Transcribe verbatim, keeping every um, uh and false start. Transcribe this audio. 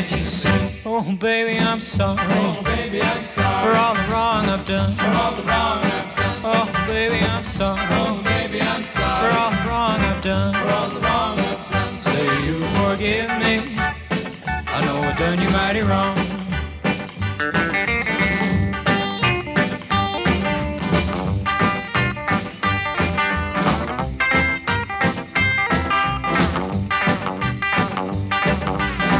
can't you see? Oh, baby, I'm sorry. Oh, baby, I'm sorry. For all the wrong I've done. For all the wrong I've done. Oh, baby, I'm sorry. Oh, baby, I'm sorry. For all the wrong I've done. For all the wrong I've done. Say you forgive me. I know I've done you mighty wrong.